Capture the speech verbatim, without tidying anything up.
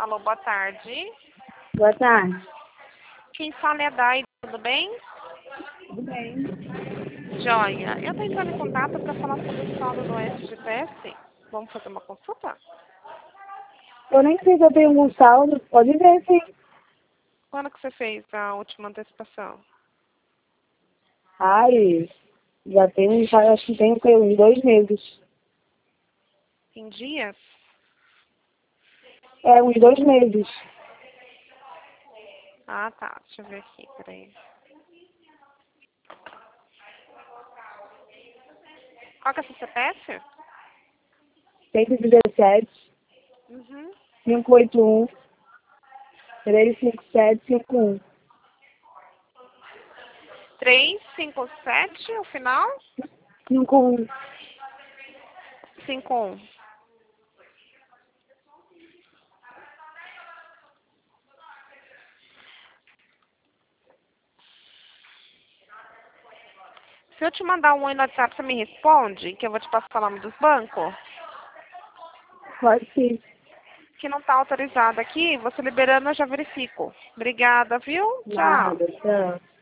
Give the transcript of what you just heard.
Alô, boa tarde. Boa tarde. Quem fala é a Dai, tudo bem? Tudo bem. Joia. Eu estou entrando em contato para falar sobre o saldo do S G P S. Vamos fazer uma consulta? Eu nem sei se eu tenho algum saldo. Pode ver, sim. Quando que você fez a última antecipação? Ai, já tem, já, acho que tem o quê? Uns dois meses. Em dias? É, uns dois meses. Ah, tá. Deixa eu ver aqui, peraí. Qual que é o seu C P F? cento e dezessete, Uhum. quinhentos e oitenta e um, trezentos e cinquenta e sete, cinquenta e um. três cinco sete, o final? cinquenta e um. cinco um. Se eu te mandar um oi no WhatsApp, você me responde? Que eu vou te passar o nome dos bancos? Pode sim. Que não está autorizado aqui, você liberando eu já verifico. Obrigada, viu? Tchau. Nada, tchau.